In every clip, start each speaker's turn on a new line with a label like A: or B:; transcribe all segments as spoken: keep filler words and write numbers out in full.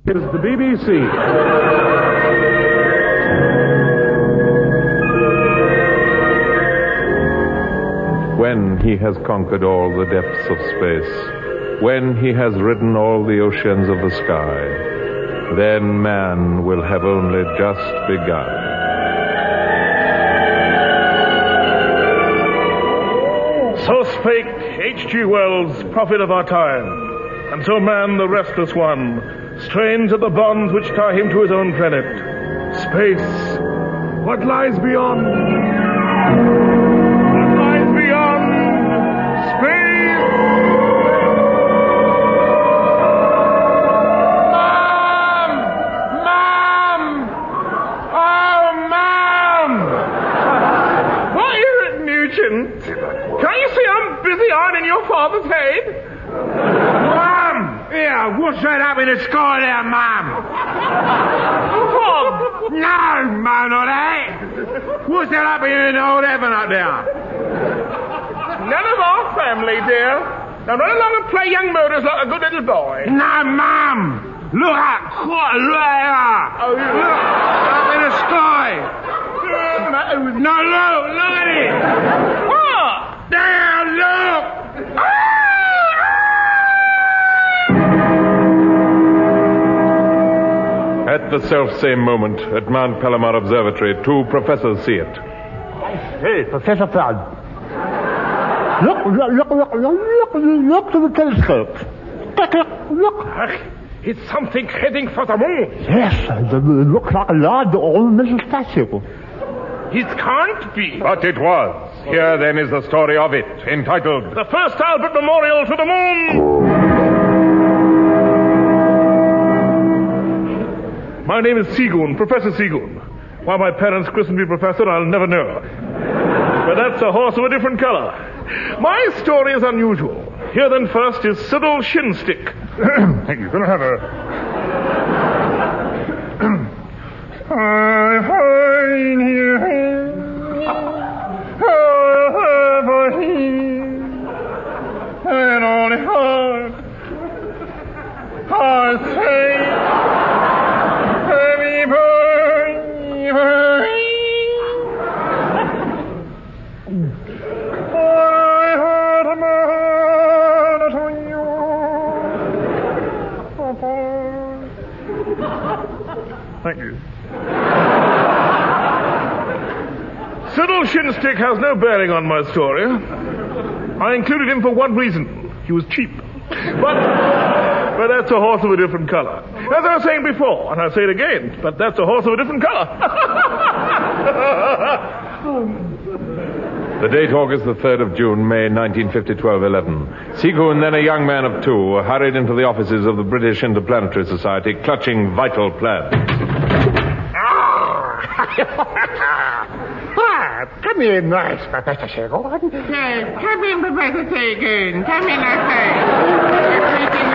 A: is the B B C. When he has conquered all the depths of space, when he has ridden all the oceans of the sky, then man will have only just begun.
B: So spake H G Wells, prophet of our time. And so man, the restless one, strains at the bonds which tie him to his own planet. Space. What lies beyond? What lies beyond? Space!
C: Mom! Mom! Oh, Mom!
B: What is it, Nugent? Can't you see I'm busy ironing your father's head?
C: Yeah, what's that up in the sky there, Mum?
B: Fog!
C: No, Mum, not that. What's that up in the old heaven up there?
B: None of our family, dear. Now run along and play young murders like a good little boy.
C: No, Mum. Look up. Look there.
B: Oh, yeah.
C: Look. Up in the sky. No, look. Look at it.
B: What?
C: There, look. Ah!
A: At the self-same moment, at Mount Palomar Observatory, two professors see it.
D: Hey, Professor Flood. Look, look, look, look, look, look to the telescope. Look, look, look.
B: It's something heading for the moon.
D: Yes, it looks like a large ornamental statue.
B: It can't be.
A: But it was. Here, then, is the story of it, entitled
B: The First Albert Memorial to the Moon. My name is Seagoon, Professor Seagoon. Why my parents christened me Professor, I'll never know. But that's a horse of a different color. My story is unusual. Here then first is Sybil Shinstick.
A: Thank you. Gonna have a...
C: I find you for him, and only heart, heart say, let me burn, burn. I heard a man on you.
B: Thank you. Sybil Shinstick has no bearing on my story. I included him for one reason. He was cheap. But, but that's a horse of a different color. As I was saying before, and I'll say it again, but that's a horse of a different color.
A: The date August the third of June, May nineteen fifty, twelve eleven. Seagoon, then a young man of two, hurried into the offices of the British Interplanetary Society, clutching vital plans.
D: Ah, come in, nice, Professor Seagoon.
C: Yes, come in, Professor Seagoon. Come in, I say. Everything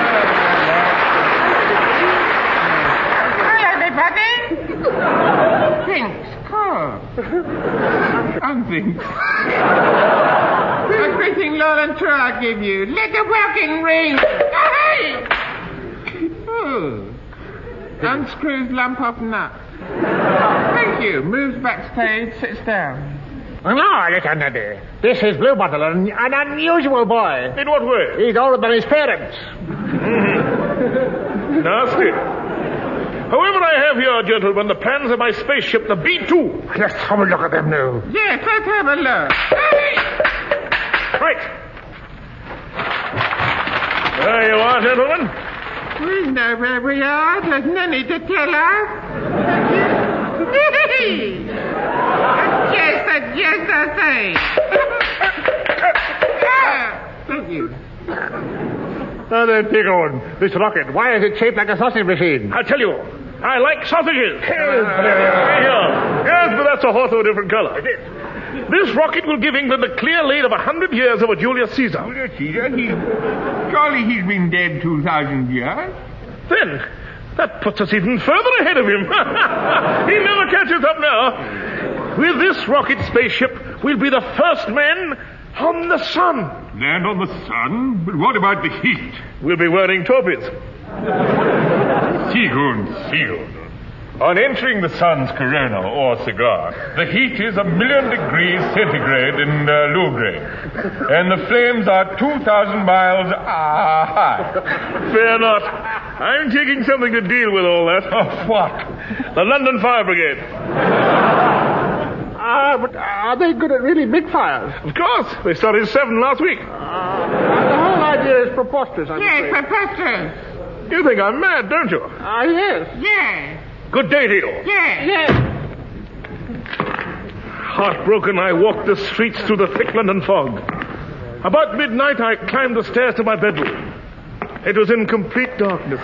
C: Hello, everybody. Thanks. Oh. And thanks. A greeting, Lord and true, I give you. Let the welkin ring. Hey! Oh. Unscrews lump of nut. Thank you. Moves backstage, sits down.
D: Oh, no, Lieutenant. This is Bluebottle, an, an unusual boy.
B: In what way?
D: He's older than his parents.
B: Nasty. However, I have here, gentlemen, the plans of my spaceship, the B two.
D: Let's have a look at them now.
C: Yes, let's have a look. Hey!
B: Right. There you are, gentlemen.
C: We know where we are. There's no need to tell us. Just, just the same. Yeah. Thank you.
D: Now then, Seagoon, this rocket, why is it shaped like a sausage machine?
B: I'll tell you, I like sausages. Yeah. Yes, but that's a horse of a different color. This rocket will give England a clear lead of a hundred years over Julius Caesar.
C: Julius Caesar? He, surely he's been dead two thousand years.
B: Then, that puts us even further ahead of him. He never catches up now. With this rocket spaceship, we'll be the first men on the sun.
C: Land on the sun? But what about the heat?
B: We'll be wearing topies.
E: Seagoon sealed. On entering the sun's corona, or cigar, the heat is a million degrees centigrade in uh, Lugre, and the flames are two thousand miles uh, high.
B: Fear not. I'm taking something to deal with all that.
E: Oh, what?
B: The London Fire Brigade.
D: Ah, but are they good at really big fires?
B: Of course. They started seven last week.
D: Uh, the whole idea is preposterous, I'm
C: Yes,
D: afraid.
C: preposterous.
B: You think I'm mad, don't you?
D: Ah, yes.
C: Yes.
B: Good day to you.
C: Yes.
D: Yes.
B: Heartbroken, I walked the streets through the thick London fog. About midnight, I climbed the stairs to my bedroom. It was in complete darkness.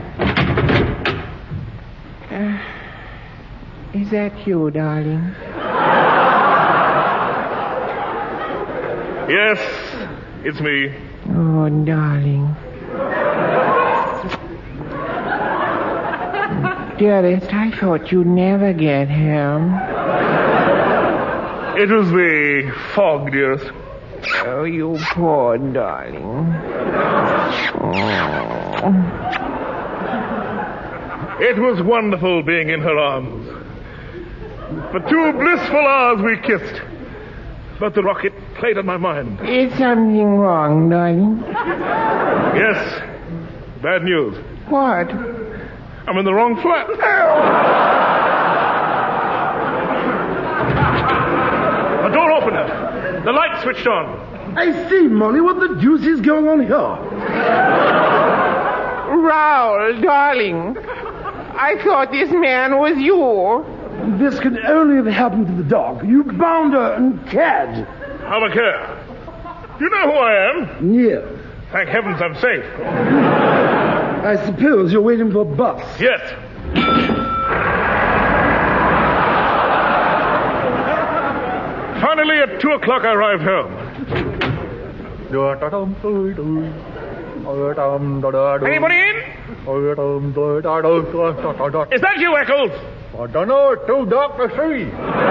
C: Uh, is that you, darling?
B: Yes, it's me.
C: Oh, darling. Dearest, I thought you'd never get home.
B: It was the fog, dearest.
C: Oh, you poor darling. Oh.
B: It was wonderful being in her arms. For two blissful hours we kissed. But the rocket played on my mind.
C: Is something wrong, darling?
B: Yes. Bad news.
C: What?
B: I'm in the wrong flat. The door opened. The light switched on.
F: I say, Molly, what the deuce is going on here?
C: Raoul, darling. I thought this man was you.
F: This could only have happened to the dog. You bound her and cared.
B: Have a care. You know who I am.
F: Yeah.
B: Thank heavens I'm safe.
F: I suppose you're waiting for a bus.
B: Yes. Finally, at two o'clock, I arrived home. Anybody in? Is that you, Eccles?
D: I don't know. It's too dark to see.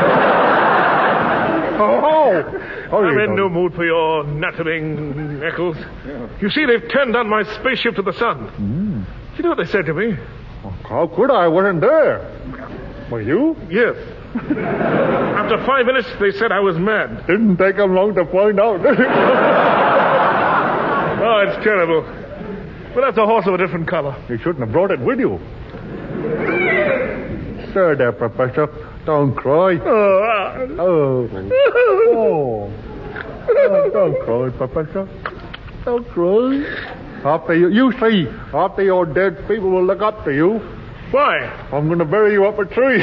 D: Oh, oh.
B: I'm in no mood for your nattering, Eccles. You see, they've turned on my spaceship to the sun.
D: Mm.
B: You know what they said to me?
D: How could I? I wasn't there. Were you?
B: Yes. After five minutes, they said I was mad.
D: Didn't take them long to find out.
B: Oh, it's terrible. But that's a horse of a different color.
D: You shouldn't have brought it with you. There, there, Professor. Don't cry.
B: Oh, uh,
D: Oh. Oh. Oh, don't cry, Professor. Don't cry. After you, you see, after you're dead, people will look up to you.
B: why?
D: I'm going to bury you up a tree.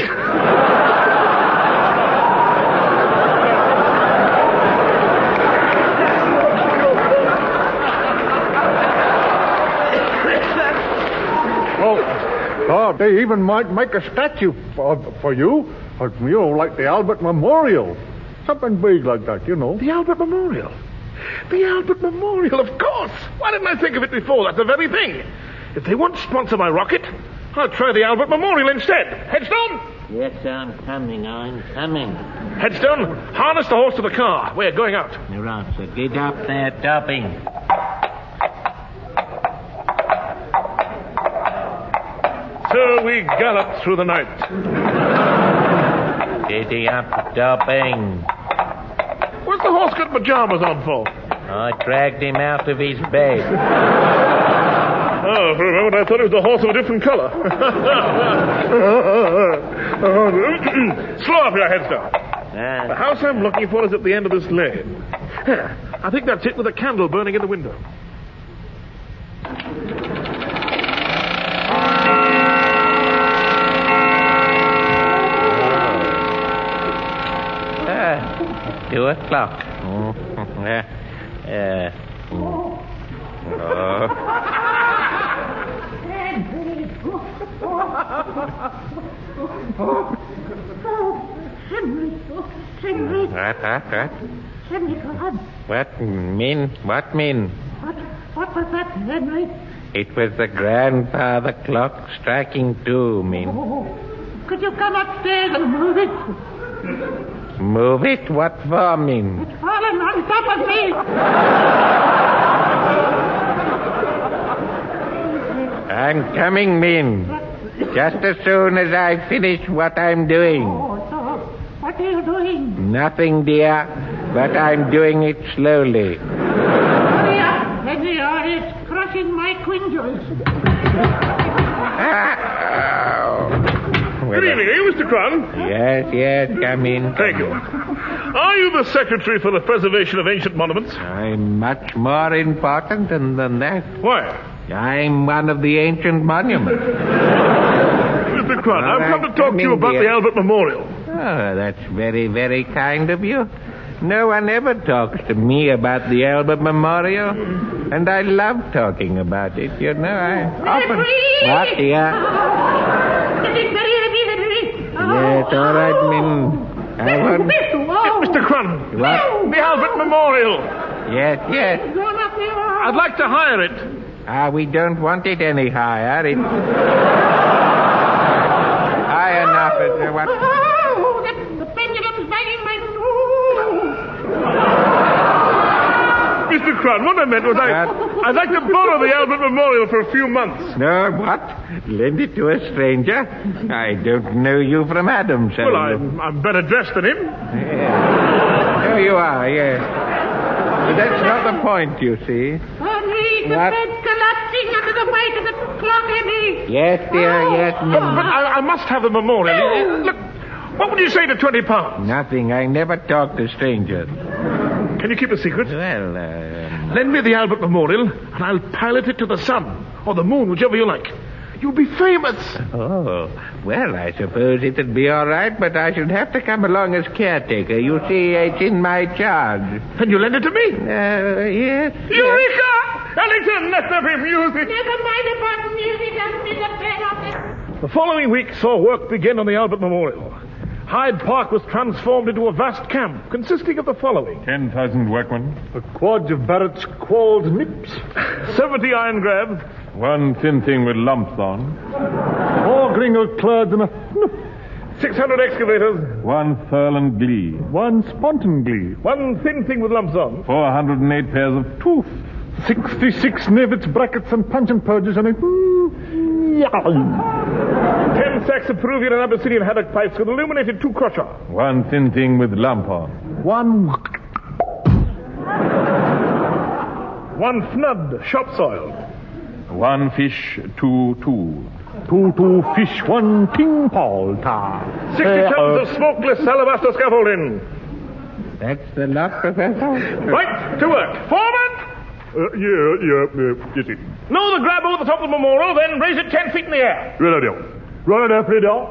D: Oh, they even might make a statue for, for you. Or, you know, like the Albert Memorial. Something big like that, you know.
B: The Albert Memorial. The Albert Memorial, of course. Why didn't I think of it before? That's the very thing. If they won't sponsor my rocket, I'll try the Albert Memorial instead. Headstone?
G: Yes, sir, I'm coming. I'm coming.
B: Headstone, harness the horse to the car. We're going out.
G: You're right, sir. Get up there, Dobbing.
B: So we galloped through the night.
G: Giddy up, Dobbing.
B: What's the horse got pajamas on for?
G: I dragged him out of his bed.
B: Oh, for a moment I thought it was the horse of a different color. Slow up your Headstone. The
G: Ah,
B: house I'm looking for is at the end of this lane. Here, I think that's it with a candle burning in the window.
G: ah, two o'clock. Mm, uh, uh, mm. Oh.
H: Henry, oh, Henry,
G: What, what, what?
H: Henry, God.
G: What mean? What mean?
H: What, what was that, Henry?
G: It was the grandfather clock striking two, mean.
H: Oh, could you come upstairs and move it?
G: Move it? What for, mean?
H: It's fallen on top of me.
G: I'm coming, mean.
H: What,
G: Just as soon as I finish what I'm doing.
H: Oh, dog. What are you doing?
G: Nothing, dear, but I'm doing it slowly.
H: Hurry up, Henry, or it's crushing my quinjals.
B: Good evening, eh, Mister Cron?
G: Yes, yes, come in.
B: Thank you. Are you the Secretary for the Preservation of Ancient Monuments?
G: I'm much more important than, than that.
B: Why?
G: I'm one of the ancient monuments.
B: Mister Cron, I've come to talk to you about the Albert Memorial.
G: Oh, that's very, very kind of you. No one ever talks to me about the Albert Memorial, and I love talking about it, you know. I often... What, dear?
H: Getting very heavy, Henry.
G: Yes, all right, Min. I won't...
B: Mister Cron,
G: What?
B: the Albert Memorial.
G: Yes, yes.
B: I'd like to hire it.
G: Ah, we don't want it any higher. It's high enough. It's, uh, what...
H: Oh, the, the pendulum's banging my nose.
B: Mister Cron, what I meant was I,
G: What?
B: I'd like to borrow the Albert Memorial for a few months.
G: No, what? Lend it to a stranger? I don't know you from Adam, so...
B: Well, I'm, I'm better dressed than him.
G: Yeah. Oh, you are, yes. But that's not the point, you see.
H: Henry, the
G: What?
H: bed's collapsing under the weight of the clock, Henry.
G: Yes, dear, yes.
B: But, but I, I must have the memorial.
H: No.
B: Look, what would you say to twenty pounds?
G: Nothing. I never talk to strangers.
B: Can you keep a secret?
G: Well, uh...
B: Lend me the Albert Memorial, and I'll pilot it to the sun, or the moon, whichever you like. You'll be famous.
G: Oh, well, I suppose it'd be all right, but I should have to come along as caretaker. You see, it's in my charge.
B: Can you lend it to me?
G: Uh, yes.
B: Eureka! Ellington, let there be music.
H: Never mind about music. I'll be the bed of it.
B: The following week saw work begin on the Albert Memorial. Hyde Park was transformed into a vast camp consisting of the following.
E: Ten thousand workmen.
D: A quad of Barrett's qualled nips.
B: seventy iron grabs.
A: One thin thing with lumps on.
D: Four gringo clads and a...
B: six hundred excavators.
A: One furl and glee.
D: One spontan glee.
B: One thin thing with lumps on.
A: Four hundred and eight pairs of tooth.
D: Sixty-six nivets, brackets, and punch and purges, and a...
B: Ten sacks of Peruvian and Abyssinian haddock pipes with illuminated two crotcher.
A: One thin thing with lump on.
D: One...
B: One fnud, shop soil.
A: One fish, two, two.
D: Two, two fish, one king Paul ta.
B: Sixty
D: Uh,
B: tons
D: uh,
B: of smokeless alabaster scaffolding.
G: That's the lot, Professor.
B: Right, to work. Forward!
D: Uh, yeah, yeah, yeah, yes, it.
B: Lower the grab over the top of the memorial, then raise it ten feet in the air.
D: Right there. Right there, play there.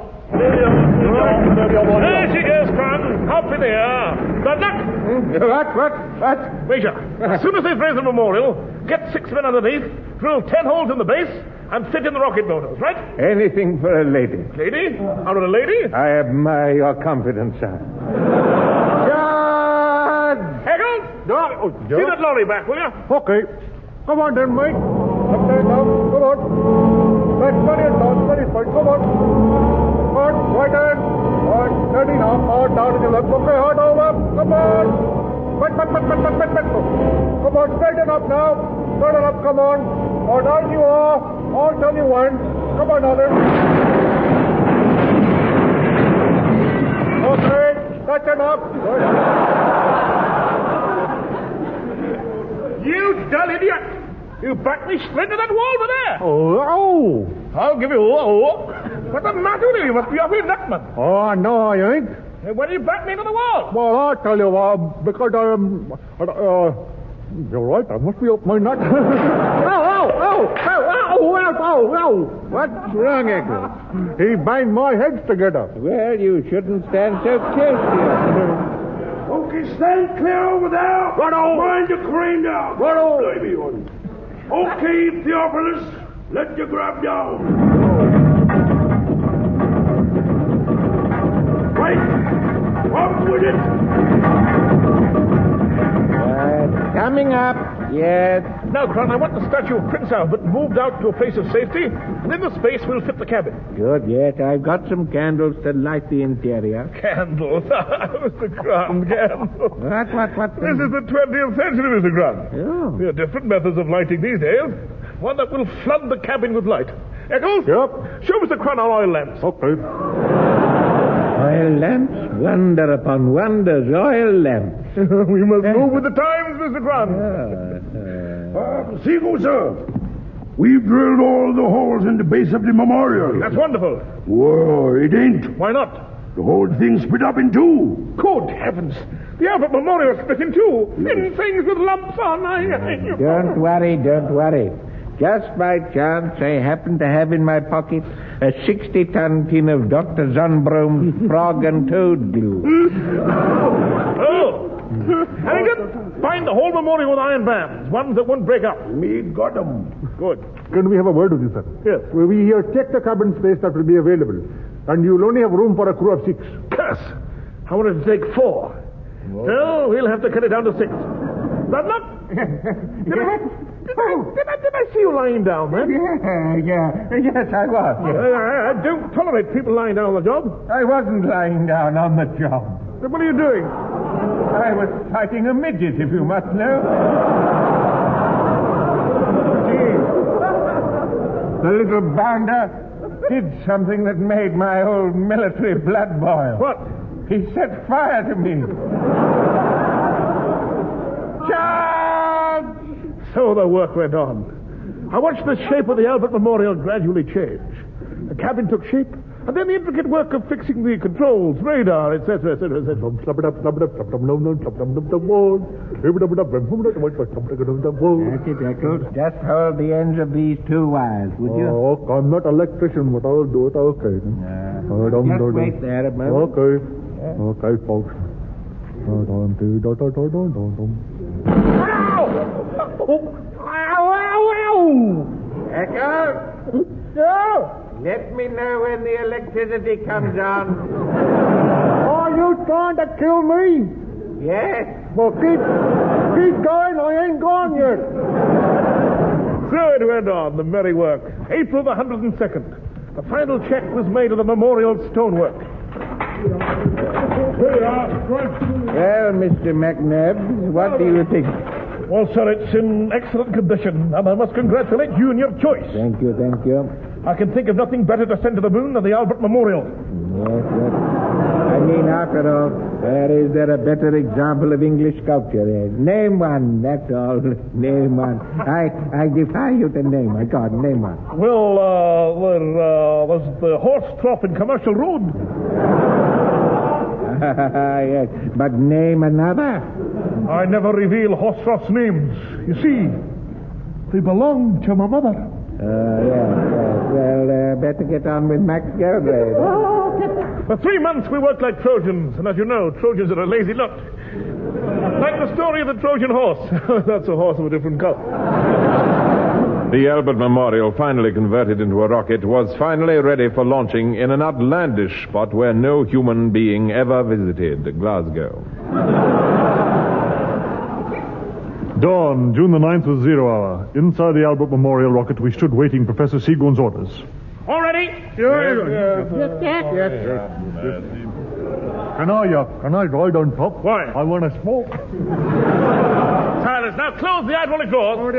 B: There she goes, Cron. Up in the air. Good luck.
D: What, what, what?
B: Major, as soon as they've raised the memorial, get six men underneath, drill ten holes in the base, and fit in the rocket motors, right?
A: Anything for a lady.
B: Lady? Out of a lady?
A: I admire your confidence, sir.
B: Hegel?
D: Oh,
B: See that lorry back, will you?
D: Okay. Come on then, mate. Up there now. Come on. Right, steady and down, steady, fine. Come on. Hard, right hand. Hard, steady now. Hard down in your left. Okay, hard over. Come on. Back, back, back, back, back, back, back. Come on, straighten up now. Straighten up, come on. Or down you are. All turn you want. Come on, now then. Okay, touch it up. Good.
B: You dull idiot! You backed me straight to that wall over there.
D: Oh, oh.
B: I'll give you oh, oh. What's the matter with you? You must be off your nut, man.
D: Oh, no, I ain't.
B: Hey, why did you back me into the wall?
D: Well, I'll tell you, uh, because I am... Uh, uh, you're right, I must be off my nut. Ow, ow, ow, ow, ow, ow, ow, ow. What's wrong, Echo? He banged my heads together.
G: Well, you shouldn't stand so close here.
I: Okay, stand clear over there.
D: Righto.
I: Mind your crane down.
D: Righto.
I: Baby one. Okay, Theophilus, let your grab down. Right. Up with it.
G: Uh, coming up. Yes.
B: Now, Cron, I want the statue of Prince Albert moved out to a place of safety, and in the space we'll fit the cabin.
G: Good, yes. I've got some candles to light the interior.
B: Candles. Mister Cron, candles.
G: What, what, what?
B: This is the twentieth century, Mister Cron.
G: Oh.
B: There are different methods of lighting these days. One that will flood the cabin with light. Eccles?
D: Yep.
B: Show Mister Crun our oil lamps.
D: Okay.
G: Oil lamps, wonder upon wonders, oil lamps.
B: We must move with the times, Mister Crun.
G: Uh,
I: Uh, Seagull, sir. We've drilled all the holes in the base of the memorial.
B: That's wonderful.
I: Whoa, it ain't.
B: Why not?
I: The whole thing's split up in two.
B: Good heavens. The Albert Memorial split in two. In things with lumps on. I, I,
G: Don't worry, don't worry. Just by chance, I happen to have in my pocket a sixty-ton tin of Doctor Zonbroom's frog and toad glue.
B: Oh. Hannigan, bind the whole memorial with iron bands, ones that won't break up.
I: Me got 'em.
B: Good.
D: Can we have a word with you, sir?
B: Yes.
D: We here check the cabin space that will be available. And you'll only have room for a crew of six.
B: Curse. I wanted to take four. Well, we'll have to cut it down to six. Bad luck. Did I, did, I, did, I, did I see you lying down, man?
G: Yeah, yeah, yes, I was.
B: I, I, I don't tolerate people lying down on the job.
G: I wasn't lying down on the job.
B: Then what are you doing?
G: I was fighting a midget, if you must know. Gee, the little bounder did something that made my old military blood boil.
B: What?
G: He set fire to me. Charge!
B: So the work went on. I watched the shape of the Albert Memorial gradually change. The cabin took shape, and then the intricate work of fixing the controls, radar, et cetera, et cetera, et cetera.
G: That's it, Eccles. Just hold the ends of these two wires, would you?
D: Oh, I'm not an electrician, but I'll do it okay.
G: Uh,
D: Oh, dum,
G: just
D: dum,
G: wait
D: dum.
G: there a moment.
D: Okay. Okay, folks. Oh, dum, dum, dum, dum, dum, dum, dum.
B: Ow, ow, ow!
G: Eccles,
B: Yeah?
G: let me know when the electricity comes on.
D: Are you trying to kill me?
G: Yes?
D: Well, keep, keep going. I ain't gone yet.
B: So it went on, the merry work. April the one hundred second. The final check was made of the memorial stonework. Here we are.
G: Well, Mister McNabb, what do you think?
B: Well, sir, it's in excellent condition, and I must congratulate you on your choice.
G: Thank you, thank you.
B: I can think of nothing better to send to the moon than the Albert Memorial.
G: Yes, yes. I mean, after all, where is there a better example of English sculpture? Eh? Name one, that's all. Name one. I I defy you to name one. God, name one.
B: Well, uh, there uh, was the horse trough in Commercial Road.
G: Yes, but name another.
B: I never reveal horse troughs' names. You see, they belong to my mother.
G: Uh, yes, yes. Well, uh, better get on with Max Galbraith.
B: For three months we worked like Trojans, and as you know, Trojans are a lazy lot. Like the story of the Trojan horse. That's a horse of a different color.
A: The Albert Memorial, finally converted into a rocket, was finally ready for launching in an outlandish spot where no human being ever visited, Glasgow.
D: Dawn, June the ninth was zero hour. Inside the Albert Memorial rocket, we stood waiting Professor Seagoon's orders.
B: All ready?
H: Yes, yes.
D: Yes, Can I, uh, can I ride on top?
B: Why?
D: I want to smoke.
B: Silence. Now close the hydraulic doors.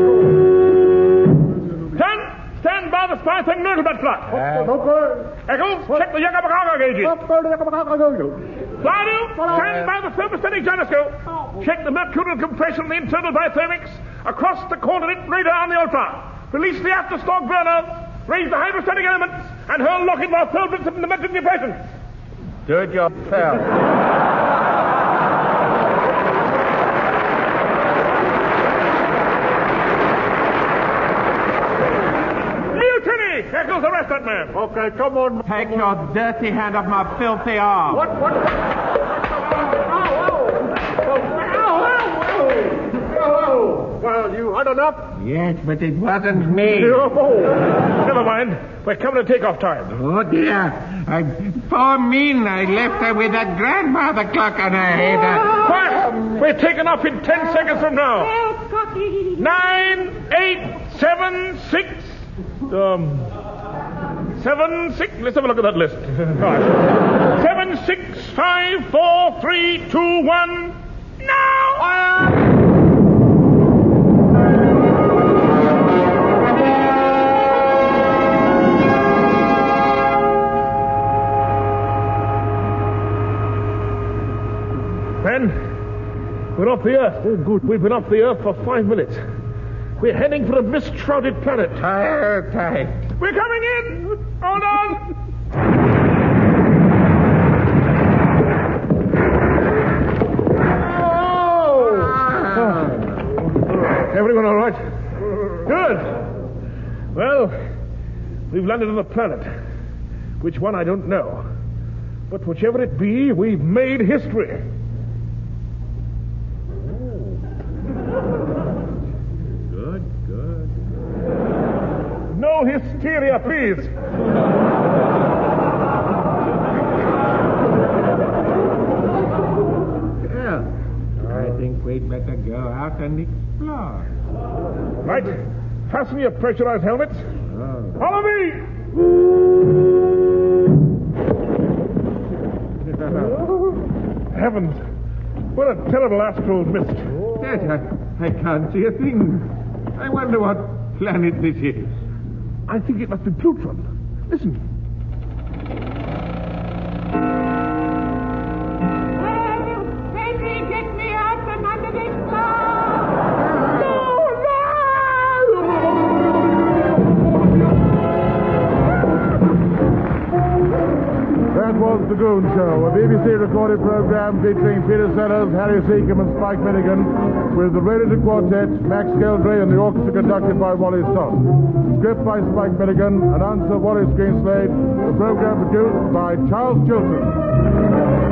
B: Stand. Stand by the spy thing Nurglebed plot. Eccles, check the Yakabakaga gauges. Fladu, stand by the thermostatic gyroscope. Check the mercurial compression, the internal biothermics. Across the coordinate radar on the ultra. Release the afterstalk burner. Raise the hydrostatic elements. And hurl lock-in while turbulence in the metric depression.
G: Do it yourself.
B: Mutiny! Eccles, arrest that man.
D: Okay, come on.
G: Take your dirty hand off my filthy arm.
B: What? What?
D: Well, you had enough?
G: Yes, but it wasn't me.
B: Oh, never mind. We're coming to take-off time.
G: Oh, dear. I, poor mean, I left her with that grandmother clock on her head.
B: Quiet! We're taking off in ten seconds from now.
H: Help, Cocky.
B: Nine, eight, seven, six, um, seven, six. Let's have a look at that list. Right. Seven, six, five, four, three, two, one. Now! We're off the Earth. Oh, good. We've been off the Earth for five minutes. We're heading for a mist-shrouded planet.
G: Higher tight.
B: We're coming in! Hold on! Everyone all right? Good. Well, we've landed on a planet. Which one, I don't know. But whichever it be, we've made history.
G: Good, good.
B: No hysteria, please.
G: Well, I think we'd better go out and explore.
B: Right. Fasten your pressurized helmets.
G: Oh.
B: Follow me! Heavens. What a terrible astral mist.
G: Yes, I, I can't see a thing. I wonder what planet this is.
B: I think it must be Pluton. Listen.
H: Oh, Henry, get me out from under this cloud! No,
D: That was The Goon Show, a B B C recorded program featuring Peter Sellers, Harry Seacombe, and Spike Milligan, with the Rated Quartet, Max Geldray, and the orchestra conducted by Wally Stott. Script by Spike Milligan, announcer Wallace Greenslade, the program produced by Charles Chilton.